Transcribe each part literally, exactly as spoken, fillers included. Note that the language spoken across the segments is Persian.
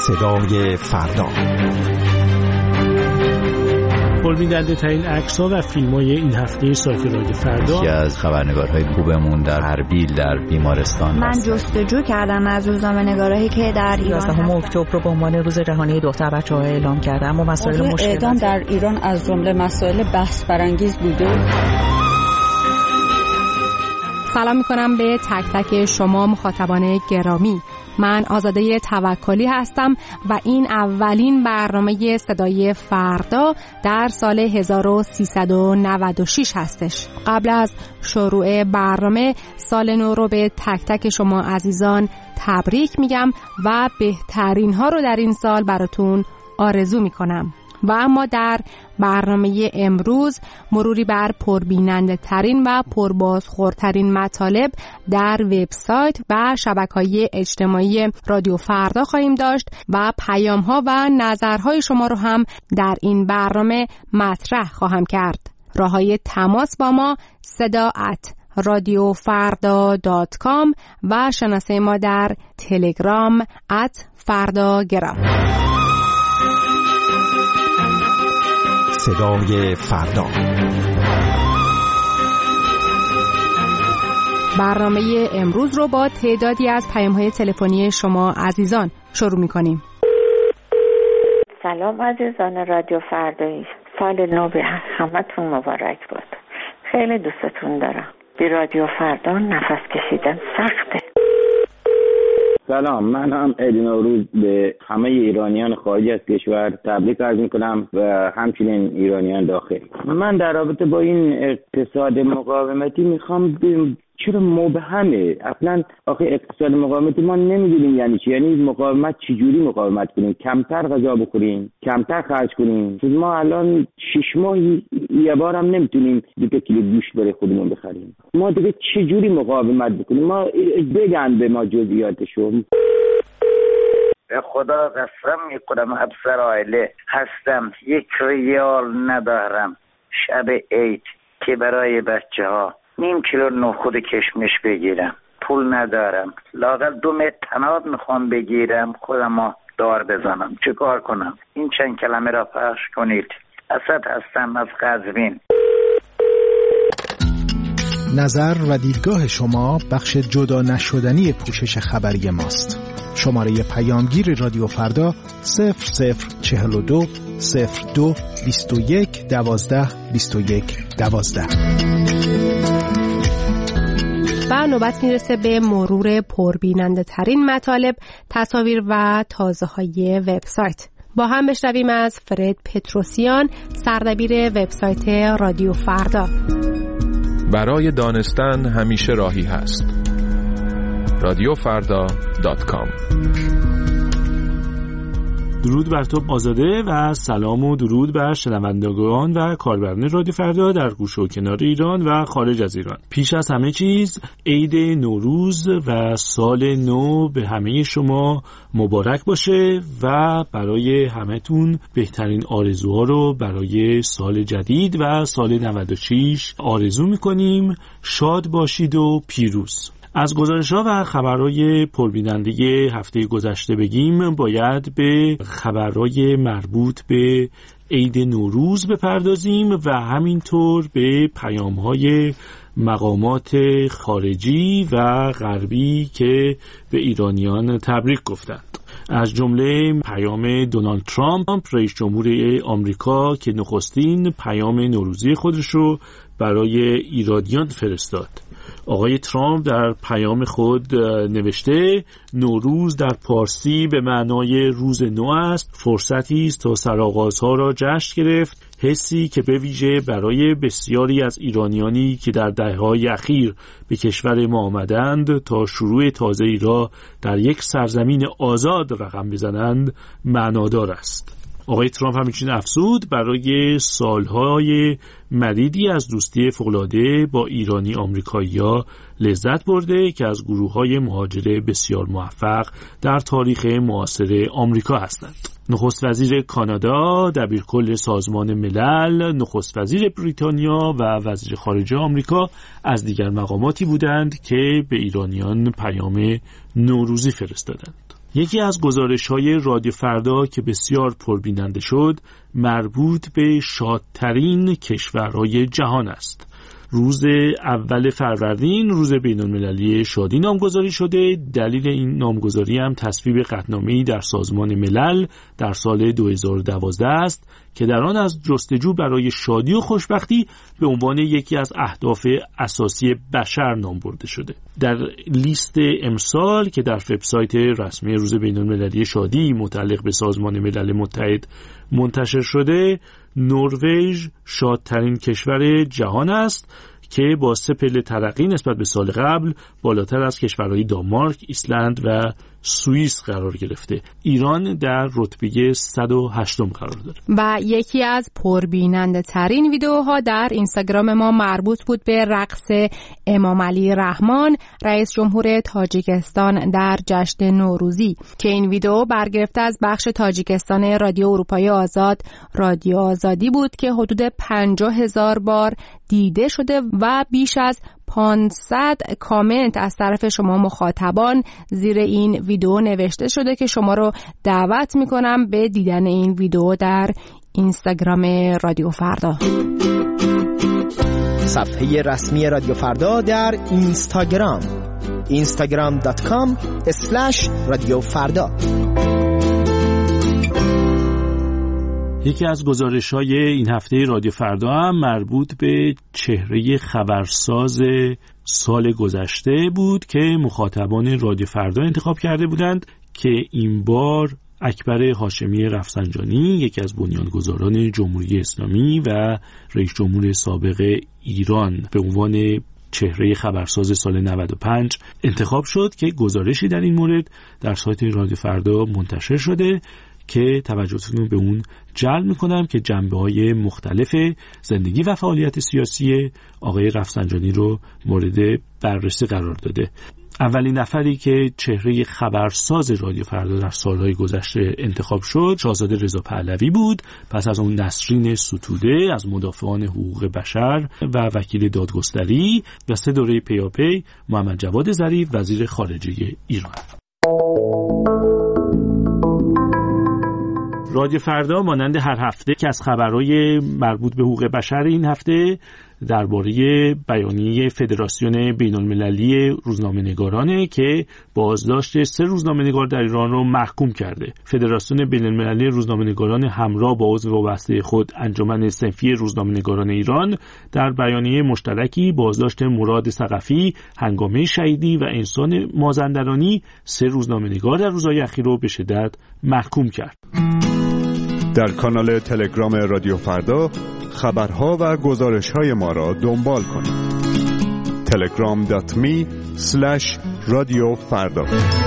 صدای فردا. پربیننده ترین عکس‌ها و فیلم‌های این هفته سایت رادیو فردا. یکی از خبرنگارهای خوبمون در اربیل در بیمارستان من جستجو کردم از روزنامه‌نگارایی که در ایران یازدهم اکتبر رو به عنوان روز جهانی دختر بچه‌ها اعلام کردم و مسائل مشکل اعدام در ایران از جمله مسائل بحث برانگیز بوده. سلام می‌کنم به تک تک شما مخاطبان گرامی. من آزاده توکلی هستم و این اولین برنامه صدای فردا در سال هزار و سیصد و نود و شش هستش. قبل از شروع برنامه سال نو رو به تک تک شما عزیزان تبریک میگم و بهترین ها رو در این سال براتون آرزو میکنم. و اما در برنامه امروز مروری بر پربیننده ترین و پربازخوردترین مطالب در وبسایت و شبکه‌های اجتماعی رادیو فردا خواهیم داشت و پیام‌ها و نظرهای شما رو هم در این برنامه مطرح خواهم کرد. راههای تماس با ما صدا ات رادیو فردا دات کام و شناسه ما در تلگرام ات فرداگرام. صدای فردا. برنامه امروز رو با تعدادی از پیام‌های تلفنی شما عزیزان شروع می‌کنیم. سلام عزیزان رادیو فردایی، سال نو به همتون مبارک باد. خیلی دوستتون دارم. بی رادیو فردا نفس کشیدن سخته. سلام، من هم عید نوروز به همه ایرانیان خارج از کشور تبریک عرض می‌کنم و همچنین ایرانیان داخل. من در رابطه با این اقتصاد مقاومتی میخوام بگم چرا مبهمه. اصلا آخه اقتصاد مقاومتی ما نمیدونیم یعنی چی. یعنی مقاومت چجوری مقاومت کنیم؟ کمتر غذا بخوریم، کمتر خرج کنیم. ما الان شش ماه یه بار هم نمیتونیم دیگه کیلو گوشت برای خودمون بخریم. ما دیگه چجوری مقاومت بکنیم؟ ما بگن به ما جزئیاتشو. به خدا قسم میکنم افسر عائله هستم، یک ریال ندارم شب عید که برای بچه ها نیم کیلو نخود کشمش بگیرم. پول ندارم، لااقل دو متر طناب میخوام بگیرم خودمو دار بزنم. چه کار کنم؟ این چند کلمه را پخش کنید. اسد هستم از قزوین. نظر و دیدگاه شما بخش جدا نشدنی پوشش خبری ماست. شماره پیامگیر رادیو فردا صفر صفر چهل و دو صفر دو بیست و یک دوازده بیست و یک دوازده. و نوبت میرسه به مرور پربیننده ترین مطالب، تصاویر و تازه های وبسایت. با هم بشنویم از فرد پتروسیان، سردبیر وبسایت رادیو فردا. برای دانستن همیشه راهی هست. رادیو فردا دات کام. درود بر تو آزاده و سلام و درود بر شنوندگان و کاربران رادیو فردا در گوشه و کنار ایران و خارج از ایران. پیش از همه چیز عید نوروز و سال نو به همه شما مبارک باشه و برای همتون بهترین آرزوها رو برای سال جدید و سال نود و شش آرزو میکنیم. شاد باشید و پیروز. از گزارش‌ها و خبرهای پربیننده هفته گذشته بگیم، باید به خبرهای مربوط به عید نوروز بپردازیم و همینطور به پیام‌های مقامات خارجی و غربی که به ایرانیان تبریک گفتند. از جمله پیام دونالد ترامپ رئیس جمهور آمریکا که نخستین پیام نوروزی خودش رو برای ایرانیان فرستاد. آقای ترامپ در پیام خود نوشته نوروز در پارسی به معنای روز نو است، فرصتی است تا سرآغازها را جشن گرفت، حسی که به ویژه برای بسیاری از ایرانیانی که در دهه‌های اخیر به کشور ما آمدند تا شروع تازه‌ای را در یک سرزمین آزاد رقم بزنند معنادار است. آقای ترامپ همچنین افزود برای سالهای مدیدی از دوستی فوق‌العاده با ایرانی آمریکایی‌ها لذت برده که از گروه‌های مهاجر بسیار موفق در تاریخ معاصر آمریکا هستند. نخست وزیر کانادا، دبیرکل سازمان ملل، نخست وزیر بریتانیا و وزیر خارجه آمریکا از دیگر مقاماتی بودند که به ایرانیان پیام نوروزی فرستادند. یکی از گزارش‌های رادیو فردا که بسیار پربیننده شد مربوط به شادترین کشورهای جهان است. روز اول فروردین روز بین‌المللی شادی نامگذاری شده. دلیل این نامگذاری هم تصویب قطعنامه‌ای در سازمان ملل در سال دو هزار و دوازده است که در آن از جستجو برای شادی و خوشبختی به عنوان یکی از اهداف اساسی بشر نام برده شده. در لیست امسال که در وبسایت رسمی روز بین‌المللی شادی متعلق به سازمان ملل متحد منتشر شده، نروژ شادترین کشور جهان است که با سه پله ترقی نسبت به سال قبل بالاتر از کشورهای دانمارک، ایسلند و سوئیس قرار گرفته. ایران در رتبه صد و هشتم قرار داره. و یکی از پربیننده ترین ویدیوها در اینستاگرام ما مربوط بود به رقص امام علی رحمان، رئیس جمهور تاجیکستان در جشن نوروزی که این ویدیو برگرفته از بخش تاجیکستان رادیو اروپای آزاد رادیو آزادی بود که حدود پنجاه هزار بار دیده شده و بیش از پانصد کامنت از طرف شما مخاطبان زیر این ویدیو نوشته شده که شما رو دعوت میکنم به دیدن این ویدیو در اینستاگرام رادیو فردا. صفحه رسمی رادیو فردا در اینستاگرام اینستاگرام دات کام اسلش رادیو فردا. یکی از گزارش‌های این هفته رادیو فردا هم مربوط به چهره خبرساز سال گذشته بود که مخاطبان رادیو فردا انتخاب کرده بودند که این بار اکبر هاشمی رفسنجانی، یکی از بنیانگذاران جمهوری اسلامی و رئیس جمهور سابق ایران، به عنوان چهره خبرساز سال نود و پنج انتخاب شد که گزارشی در این مورد در سایت رادیو فردا منتشر شده که توجهتون رو به اون جلب میکنم که جنبه‌های مختلف زندگی و فعالیت سیاسی آقای رفسنجانی رو مورد بررسی قرار داده. اولین نفری که چهره خبرساز رادیو فردا در سالهای گذشته انتخاب شد شاهزاده رضا پهلوی بود. پس از اون نسرین ستوده از مدافعان حقوق بشر و وکیل دادگستری و سه دوره پیاپی محمد جواد ظریف وزیر خارجه ایران. رادیو فردا مانند هر هفته که از خبرهای مربوط به حقوق بشر این هفته درباره بیانیه فدراسیون بین‌المللی روزنامه‌نگارانه که بازداشت سه روزنامه‌نگار در ایران رو محکوم کرده. فدراسیون بین‌المللی روزنامه‌نگاران همراه با عضو وابسته خود انجمن صنفی روزنامه‌نگاران ایران در بیانیه مشترکی بازداشت مراد ثقفی، هنگامه شهیدی و انسان مازندرانی سه روزنامه‌نگار در روزهای اخیر رو به شدت محکوم کرد. در کانال تلگرام رادیو فردا خبرها و گزارش‌های ما را دنبال کنید. تلگرام دات می اسلش رادیو فردا.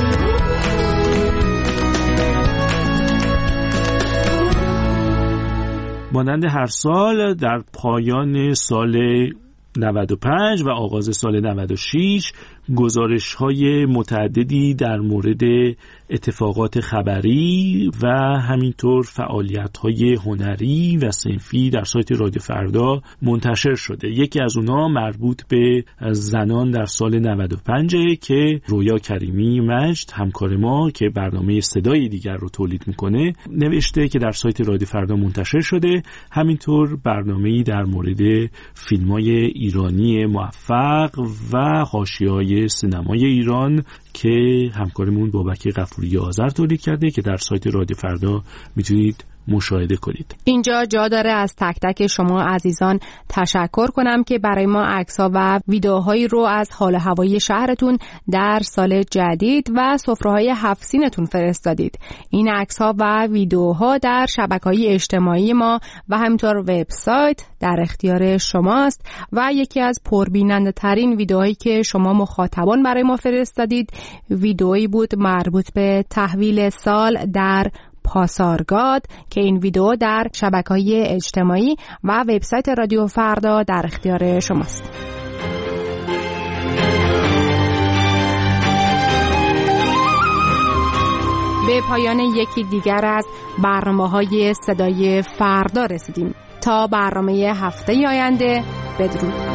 مانند هر سال در پایان سال نود و پنج و آغاز سال نود و شش گزارش‌های متعددی در مورد اتفاقات خبری و همینطور فعالیت‌های هنری و صنفی در سایت رادیو فردا منتشر شده. یکی از اونها مربوط به زنان در سال نود و پنج که رویا کریمی مجد همکار ما که برنامه صدای دیگر رو تولید میکنه نوشته که در سایت رادیو فردا منتشر شده. همینطور برنامه‌ای در مورد فیلم‌های ایرانی موفق و حاشیه‌های سینمای ایران که همکارمون بابک غفوری آذر تولید کرده که در سایت رادیو فردا میتونید مشاهده کنید. اینجا جا داره از تک تک شما عزیزان تشکر کنم که برای ما عکس‌ها و ویدیوهایی رو از حال هوایی شهرتون در سال جدید و سفره‌های هفت سینتون فرستادید. این عکس‌ها و ویدیوها در شبکه‌های اجتماعی ما و همینطور وبسایت در اختیار شماست و یکی از پربیننده ترین ویدیوهایی که شما مخاطبان برای ما فرستادید ویدیویی بود مربوط به تحویل سال در پاسارگاد که این ویدیو در شبکه‌های اجتماعی و وبسایت رادیو فردا در اختیار شماست. به پایان یکی دیگر از برنامه‌های صدای فردا رسیدیم. تا برنامه هفته آینده بدرود.